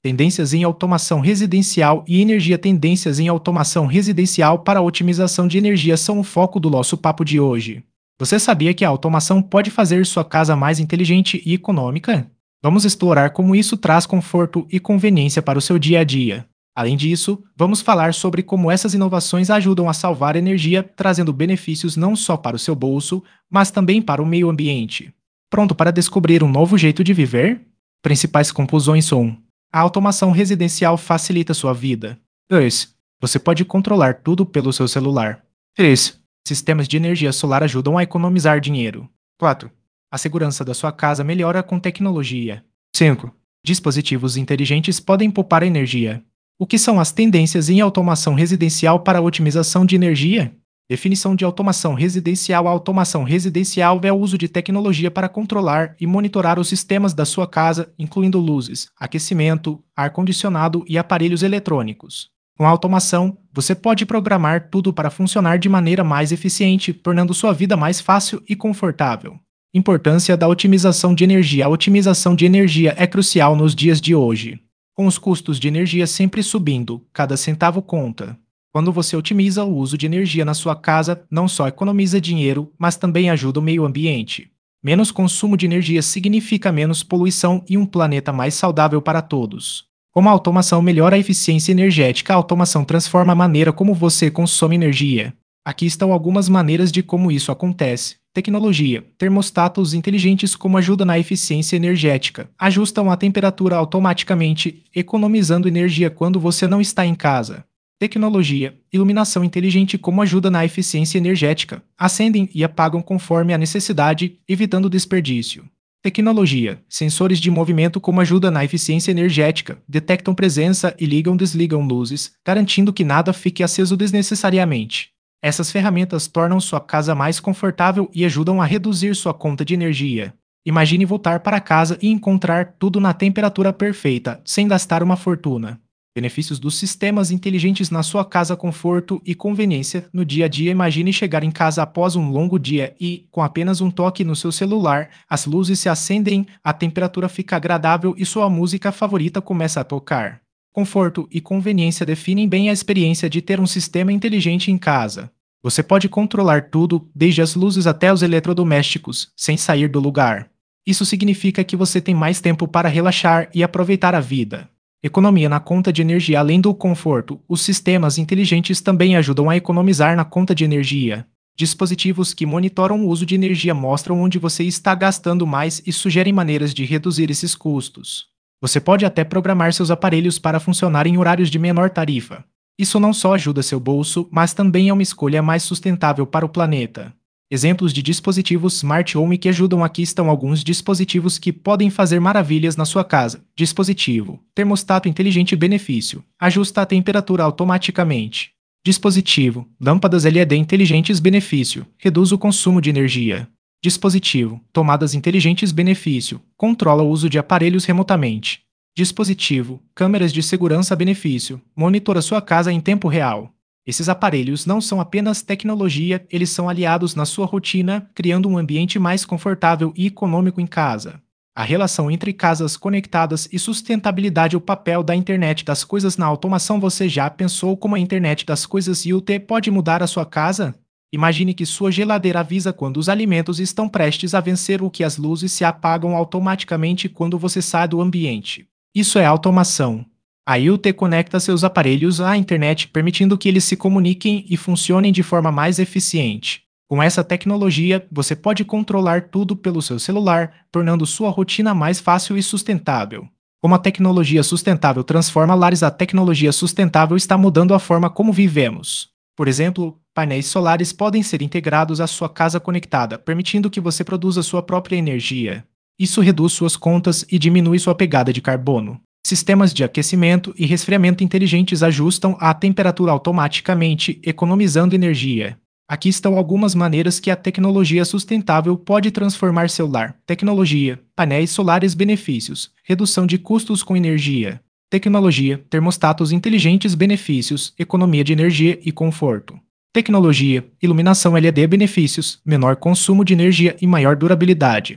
Tendências em automação residencial e energia. Tendências em automação residencial para a otimização de energia são o foco do nosso papo de hoje. Você sabia que a automação pode fazer sua casa mais inteligente e econômica? Vamos explorar como isso traz conforto e conveniência para o seu dia a dia. Além disso, vamos falar sobre como essas inovações ajudam a salvar energia, trazendo benefícios não só para o seu bolso, mas também para o meio ambiente. Pronto para descobrir um novo jeito de viver? Principais conclusões são: a automação residencial facilita sua vida. 2. Você pode controlar tudo pelo seu celular. 3. Sistemas de energia solar ajudam a economizar dinheiro. 4. A segurança da sua casa melhora com tecnologia. 5. Dispositivos inteligentes podem poupar energia. O que são as tendências em automação residencial para a otimização de energia? Definição de automação residencial. A automação residencial é o uso de tecnologia para controlar e monitorar os sistemas da sua casa, incluindo luzes, aquecimento, ar-condicionado e aparelhos eletrônicos. Com a automação, você pode programar tudo para funcionar de maneira mais eficiente, tornando sua vida mais fácil e confortável. Importância da otimização de energia. A otimização de energia é crucial nos dias de hoje. Com os custos de energia sempre subindo, cada centavo conta. Quando você otimiza o uso de energia na sua casa, não só economiza dinheiro, mas também ajuda o meio ambiente. Menos consumo de energia significa menos poluição e um planeta mais saudável para todos. Como a automação melhora a eficiência energética, a automação transforma a maneira como você consome energia. Aqui estão algumas maneiras de como isso acontece. Tecnologia. Termostatos inteligentes como ajuda na eficiência energética. Ajustam a temperatura automaticamente, economizando energia quando você não está em casa. Tecnologia. Iluminação inteligente como ajuda na eficiência energética. Acendem e apagam conforme a necessidade, evitando desperdício. Tecnologia. Sensores de movimento como ajuda na eficiência energética. Detectam presença e ligam-desligam luzes, garantindo que nada fique aceso desnecessariamente. Essas ferramentas tornam sua casa mais confortável e ajudam a reduzir sua conta de energia. Imagine voltar para casa e encontrar tudo na temperatura perfeita, sem gastar uma fortuna. Benefícios dos sistemas inteligentes na sua casa: conforto e conveniência no dia a dia. Imagine chegar em casa após um longo dia e, com apenas um toque no seu celular, as luzes se acendem, a temperatura fica agradável e sua música favorita começa a tocar. Conforto e conveniência definem bem a experiência de ter um sistema inteligente em casa. Você pode controlar tudo, desde as luzes até os eletrodomésticos, sem sair do lugar. Isso significa que você tem mais tempo para relaxar e aproveitar a vida. Economia na conta de energia. Além do conforto, os sistemas inteligentes também ajudam a economizar na conta de energia. Dispositivos que monitoram o uso de energia mostram onde você está gastando mais e sugerem maneiras de reduzir esses custos. Você pode até programar seus aparelhos para funcionar em horários de menor tarifa. Isso não só ajuda seu bolso, mas também é uma escolha mais sustentável para o planeta. Exemplos de dispositivos Smart Home que ajudam. Aqui estão alguns dispositivos que podem fazer maravilhas na sua casa. Dispositivo. Termostato inteligente. Benefício: ajusta a temperatura automaticamente. Dispositivo. Lâmpadas LED inteligentes. Benefício: reduz o consumo de energia. Dispositivo. Tomadas inteligentes. Benefício: controla o uso de aparelhos remotamente. Dispositivo. Câmeras de segurança. Benefício: monitora sua casa em tempo real. Esses aparelhos não são apenas tecnologia, eles são aliados na sua rotina, criando um ambiente mais confortável e econômico em casa. A relação entre casas conectadas e sustentabilidade. O papel da internet das coisas na automação. Você já pensou como a internet das coisas IoT pode mudar a sua casa? Imagine que sua geladeira avisa quando os alimentos estão prestes a vencer, ou que as luzes se apagam automaticamente quando você sai do ambiente. Isso é automação. A IoT conecta seus aparelhos à internet, permitindo que eles se comuniquem e funcionem de forma mais eficiente. Com essa tecnologia, você pode controlar tudo pelo seu celular, tornando sua rotina mais fácil e sustentável. Como a tecnologia sustentável transforma lares, a tecnologia sustentável está mudando a forma como vivemos. Por exemplo, painéis solares podem ser integrados à sua casa conectada, permitindo que você produza sua própria energia. Isso reduz suas contas e diminui sua pegada de carbono. Sistemas de aquecimento e resfriamento inteligentes ajustam a temperatura automaticamente, economizando energia. Aqui estão algumas maneiras que a tecnologia sustentável pode transformar seu lar. Tecnologia. Painéis solares. Benefícios: redução de custos com energia. Tecnologia. Termostatos inteligentes. Benefícios: economia de energia e conforto. Tecnologia. Iluminação LED. Benefícios: menor consumo de energia e maior durabilidade.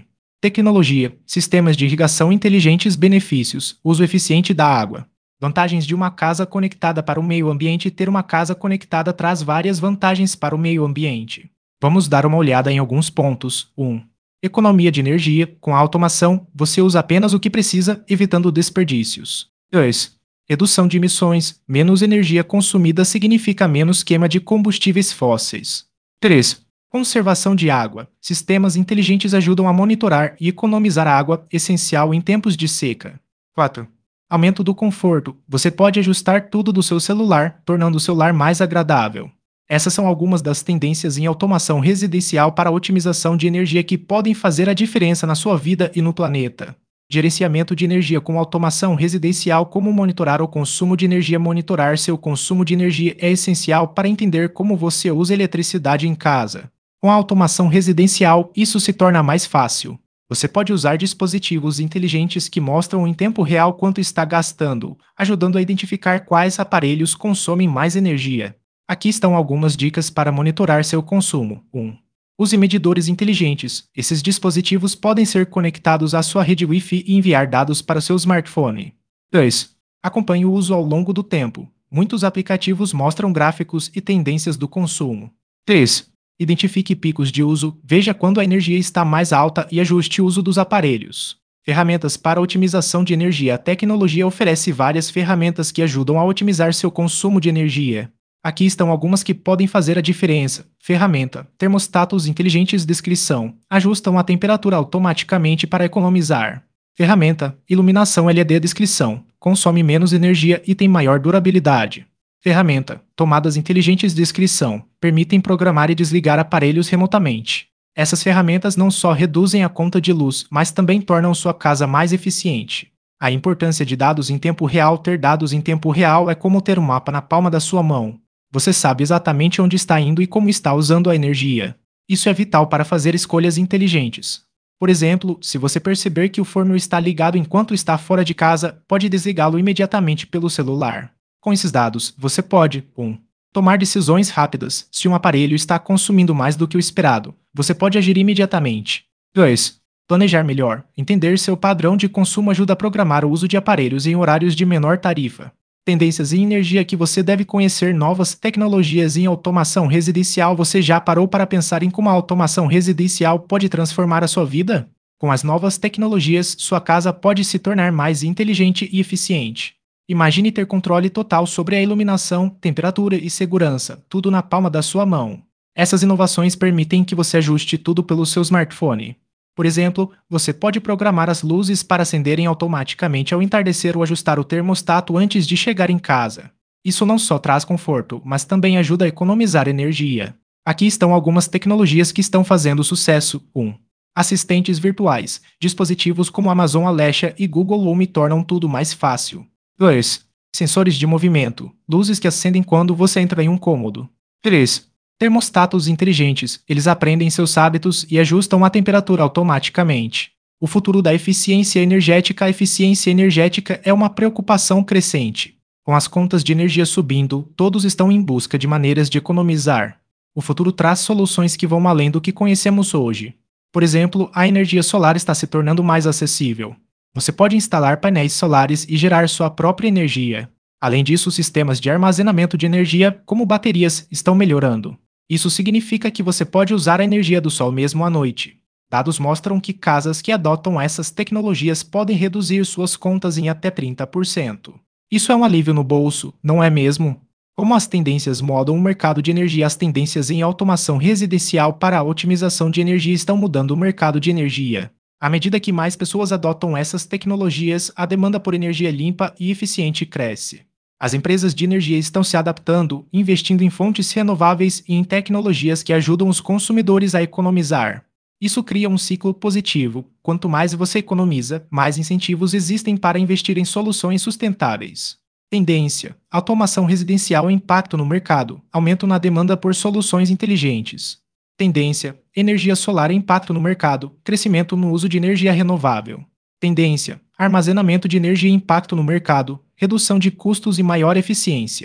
Tecnologia, sistemas de irrigação inteligentes. Benefícios: uso eficiente da água. Vantagens de uma casa conectada para o meio ambiente. Ter uma casa conectada traz várias vantagens para o meio ambiente. Vamos dar uma olhada em alguns pontos. 1. Economia de energia. Com a automação, você usa apenas o que precisa, evitando desperdícios. 2. Redução de emissões. Menos energia consumida significa menos queima de combustíveis fósseis. 3. Conservação de água. Sistemas inteligentes ajudam a monitorar e economizar água, essencial em tempos de seca. 4. Aumento do conforto. Você pode ajustar tudo do seu celular, tornando o seu lar mais agradável. Essas são algumas das tendências em automação residencial para a otimização de energia que podem fazer a diferença na sua vida e no planeta. Gerenciamento de energia com automação residencial. Como monitorar o consumo de energia? Monitorar seu consumo de energia é essencial para entender como você usa eletricidade em casa. Com a automação residencial, isso se torna mais fácil. Você pode usar dispositivos inteligentes que mostram em tempo real quanto está gastando, ajudando a identificar quais aparelhos consomem mais energia. Aqui estão algumas dicas para monitorar seu consumo. 1. Use medidores inteligentes. Esses dispositivos podem ser conectados à sua rede Wi-Fi e enviar dados para seu smartphone. 2. Acompanhe o uso ao longo do tempo. Muitos aplicativos mostram gráficos e tendências do consumo. 3. Identifique picos de uso, veja quando a energia está mais alta e ajuste o uso dos aparelhos. Ferramentas para otimização de energia. A tecnologia oferece várias ferramentas que ajudam a otimizar seu consumo de energia. Aqui estão algumas que podem fazer a diferença. Ferramenta: termostatos inteligentes. Descrição: ajustam a temperatura automaticamente para economizar. Ferramenta: iluminação LED. Descrição: consome menos energia e tem maior durabilidade. Ferramenta: tomadas inteligentes. Descrição: permitem programar e desligar aparelhos remotamente. Essas ferramentas não só reduzem a conta de luz, mas também tornam sua casa mais eficiente. A importância de dados em tempo real. Ter dados em tempo real é como ter um mapa na palma da sua mão. Você sabe exatamente onde está indo e como está usando a energia. Isso é vital para fazer escolhas inteligentes. Por exemplo, se você perceber que o forno está ligado enquanto está fora de casa, pode desligá-lo imediatamente pelo celular. Com esses dados, você pode 1. Tomar decisões rápidas. Se um aparelho está consumindo mais do que o esperado, você pode agir imediatamente. 2. Planejar melhor. Entender seu padrão de consumo ajuda a programar o uso de aparelhos em horários de menor tarifa. Tendências em energia que você deve conhecer. Novas tecnologias em automação residencial. Você já parou para pensar em como a automação residencial pode transformar a sua vida? Com as novas tecnologias, sua casa pode se tornar mais inteligente e eficiente. Imagine ter controle total sobre a iluminação, temperatura e segurança, tudo na palma da sua mão. Essas inovações permitem que você ajuste tudo pelo seu smartphone. Por exemplo, você pode programar as luzes para acenderem automaticamente ao entardecer ou ajustar o termostato antes de chegar em casa. Isso não só traz conforto, mas também ajuda a economizar energia. Aqui estão algumas tecnologias que estão fazendo sucesso. 1. Assistentes virtuais. Dispositivos como Amazon Alexa e Google Home tornam tudo mais fácil. 2. Sensores de movimento. Luzes que acendem quando você entra em um cômodo. 3. Termostatos inteligentes. Eles aprendem seus hábitos e ajustam a temperatura automaticamente. O futuro da eficiência energética. A eficiência energética é uma preocupação crescente. Com as contas de energia subindo, todos estão em busca de maneiras de economizar. O futuro traz soluções que vão além do que conhecemos hoje. Por exemplo, a energia solar está se tornando mais acessível. Você pode instalar painéis solares e gerar sua própria energia. Além disso, sistemas de armazenamento de energia, como baterias, estão melhorando. Isso significa que você pode usar a energia do sol mesmo à noite. Dados mostram que casas que adotam essas tecnologias podem reduzir suas contas em até 30%. Isso é um alívio no bolso, não é mesmo? Como as tendências mudam o mercado de energia. As tendências em automação residencial para a otimização de energia estão mudando o mercado de energia. À medida que mais pessoas adotam essas tecnologias, a demanda por energia limpa e eficiente cresce. As empresas de energia estão se adaptando, investindo em fontes renováveis e em tecnologias que ajudam os consumidores a economizar. Isso cria um ciclo positivo. Quanto mais você economiza, mais incentivos existem para investir em soluções sustentáveis. Tendência: automação residencial. Impacto no mercado, aumento na demanda por soluções inteligentes. Tendência: energia solar. Impacto no mercado, crescimento no uso de energia renovável. Tendência: armazenamento de energia. Impacto no mercado, redução de custos e maior eficiência.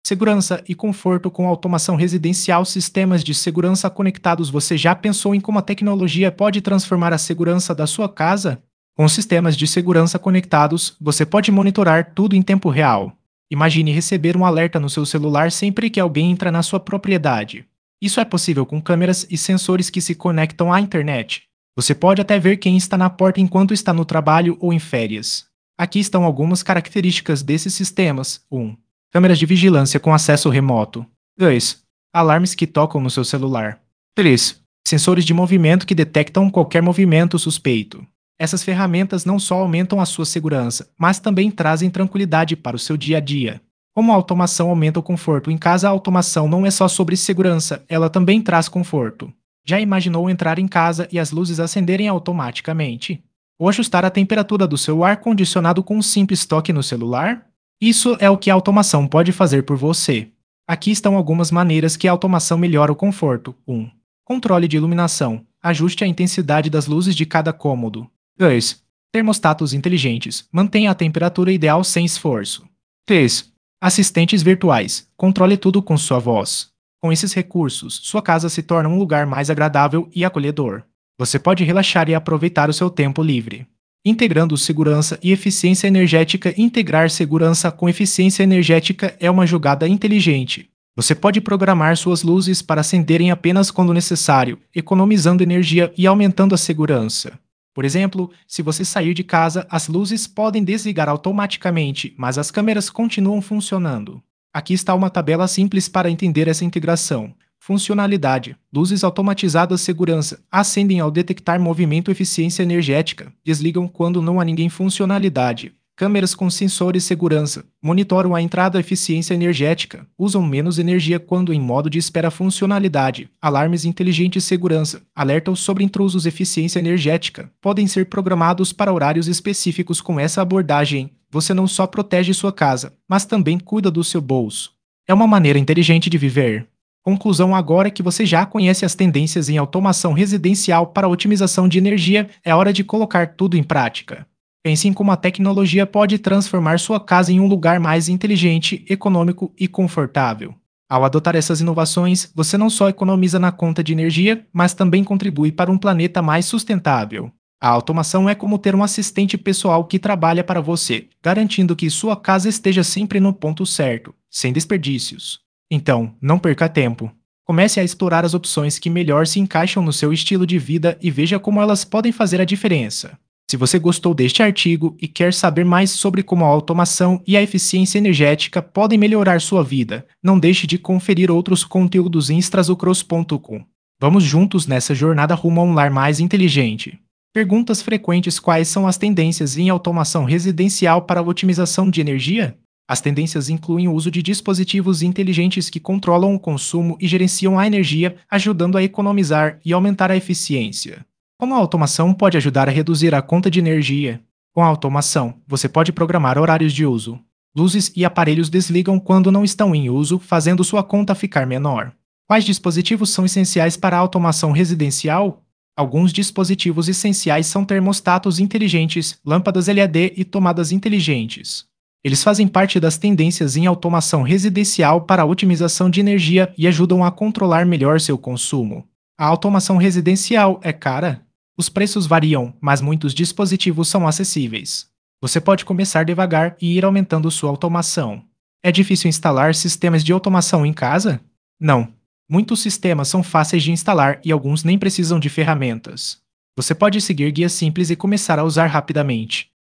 Segurança e conforto com automação residencial, sistemas de segurança conectados. Você já pensou em como a tecnologia pode transformar a segurança da sua casa? Com sistemas de segurança conectados, você pode monitorar tudo em tempo real. Imagine receber um alerta no seu celular sempre que alguém entra na sua propriedade. Isso é possível com câmeras e sensores que se conectam à internet. Você pode até ver quem está na porta enquanto está no trabalho ou em férias. Aqui estão algumas características desses sistemas. 1. Câmeras de vigilância com acesso remoto. 2. Alarmes que tocam no seu celular. 3. Sensores de movimento que detectam qualquer movimento suspeito. Essas ferramentas não só aumentam a sua segurança, mas também trazem tranquilidade para o seu dia a dia. Como a automação aumenta o conforto em casa, a automação não é só sobre segurança, ela também traz conforto. Já imaginou entrar em casa e as luzes acenderem automaticamente? Ou ajustar a temperatura do seu ar-condicionado com um simples toque no celular? Isso é o que a automação pode fazer por você. Aqui estão algumas maneiras que a automação melhora o conforto. 1. Controle de iluminação. Ajuste a intensidade das luzes de cada cômodo. 2. Termostatos inteligentes. Mantenha a temperatura ideal sem esforço. 3. Assistentes virtuais. Controle tudo com sua voz. Com esses recursos, sua casa se torna um lugar mais agradável e acolhedor. Você pode relaxar e aproveitar o seu tempo livre. Integrando segurança e eficiência energética. Integrar segurança com eficiência energética é uma jogada inteligente. Você pode programar suas luzes para acenderem apenas quando necessário, economizando energia e aumentando a segurança. Por exemplo, se você sair de casa, as luzes podem desligar automaticamente, mas as câmeras continuam funcionando. Aqui está uma tabela simples para entender essa integração. Funcionalidade: luzes automatizadas, segurança, acendem ao detectar movimento, eficiência energética, desligam quando não há ninguém. Funcionalidade: câmeras com sensores, segurança, monitoram a entrada, eficiência energética, usam menos energia quando em modo de espera. Funcionalidade: alarmes inteligentes, segurança, alertam sobre intrusos, eficiência energética, podem ser programados para horários específicos. Com essa abordagem, você não só protege sua casa, mas também cuida do seu bolso. É uma maneira inteligente de viver. Conclusão: agora que você já conhece as tendências em automação residencial para otimização de energia, é hora de colocar tudo em prática. Pense em como a tecnologia pode transformar sua casa em um lugar mais inteligente, econômico e confortável. Ao adotar essas inovações, você não só economiza na conta de energia, mas também contribui para um planeta mais sustentável. A automação é como ter um assistente pessoal que trabalha para você, garantindo que sua casa esteja sempre no ponto certo, sem desperdícios. Então, não perca tempo. Comece a explorar as opções que melhor se encaixam no seu estilo de vida e veja como elas podem fazer a diferença. Se você gostou deste artigo e quer saber mais sobre como a automação e a eficiência energética podem melhorar sua vida, não deixe de conferir outros conteúdos em extrasucros.com. Vamos juntos nessa jornada rumo a um lar mais inteligente. Perguntas frequentes: quais são as tendências em automação residencial para a otimização de energia? As tendências incluem o uso de dispositivos inteligentes que controlam o consumo e gerenciam a energia, ajudando a economizar e aumentar a eficiência. Como a automação pode ajudar a reduzir a conta de energia? Com a automação, você pode programar horários de uso. Luzes e aparelhos desligam quando não estão em uso, fazendo sua conta ficar menor. Quais dispositivos são essenciais para a automação residencial? Alguns dispositivos essenciais são termostatos inteligentes, lâmpadas LED e tomadas inteligentes. Eles fazem parte das tendências em automação residencial para a otimização de energia e ajudam a controlar melhor seu consumo. A automação residencial é cara? Os preços variam, mas muitos dispositivos são acessíveis. Você pode começar devagar e ir aumentando sua automação. É difícil instalar sistemas de automação em casa? Não. Muitos sistemas são fáceis de instalar e alguns nem precisam de ferramentas. Você pode seguir guias simples e começar a usar rapidamente.